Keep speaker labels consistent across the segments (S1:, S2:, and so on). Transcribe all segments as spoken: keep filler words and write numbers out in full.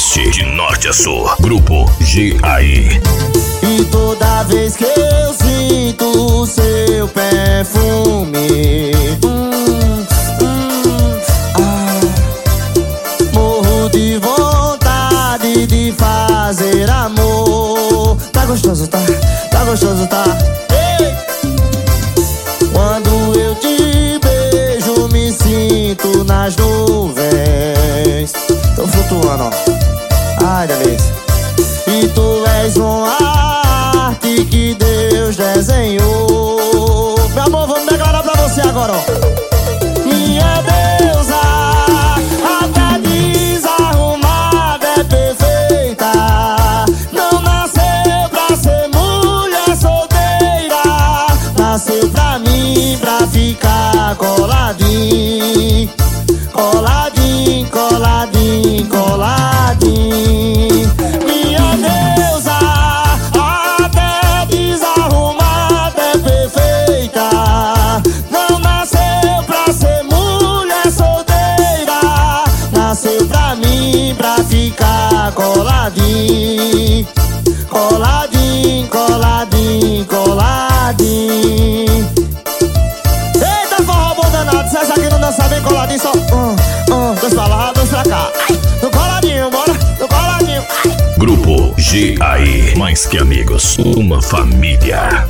S1: Oeste, de norte a sul. Grupo G A I.
S2: E toda vez que eu sinto o seu perfume, hum, hum, ah, morro de vontade de fazer amor. Tá gostoso, tá? Tá gostoso, tá? Ei! Quando eu te beijo, me sinto nas nuvens. Tô flutuando, ó. Ai, delícia. E tu és uma arte que Deus desenhou. Meu amor, vamos declarar pra você agora, ó. Minha deusa, até desarrumada é perfeita. Não nasceu pra ser mulher solteira. Nasceu pra mim, pra ficar coladinho. Coladinho, coladinho, coladinho. Minha deusa, até desarrumada é perfeita. Não nasceu pra ser mulher solteira. Nasceu pra mim, pra ficar coladinho. Coladinho, coladinho, coladinho. Eita, forró bom danado. Se essa aqui não dança bem coladinho, só um, um, dois pra lá, dois pra cá. Ai, no coladinho, bora, no coladinho. Ai.
S1: Grupo G A I. Mais que amigos, uma família.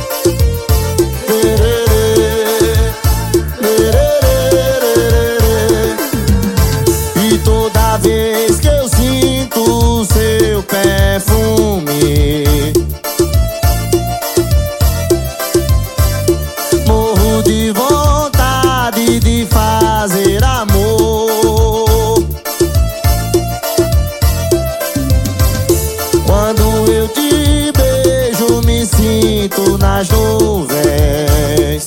S2: E toda vez que eu sinto o seu perfume, morro de vontade de fazer amor. Quando eu te beijo, me sinto nas nuvens.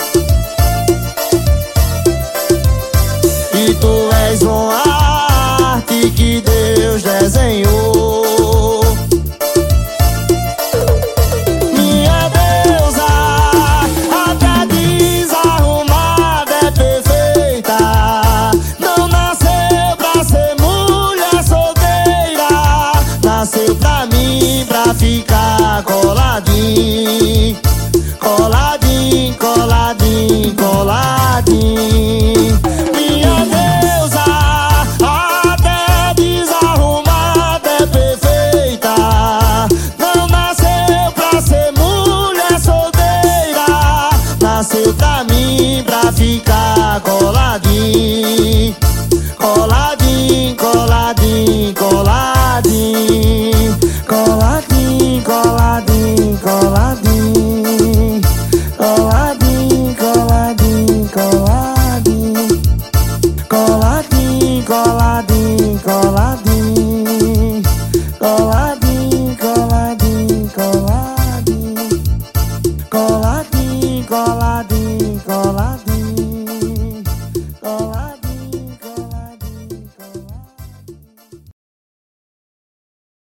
S2: E tu és uma arte que Deus desenhou. Minha deusa, até desarrumada é perfeita. Não nasceu pra ser mulher solteira. Nasceu pra mim, pra ficar coladinho. Coladinho, coladinho, coladinho. Minha deusa, até desarrumada é perfeita. Não nasceu pra ser mulher solteira. Nasceu pra mim, pra ficar coladinho. Coladinho, coladinho.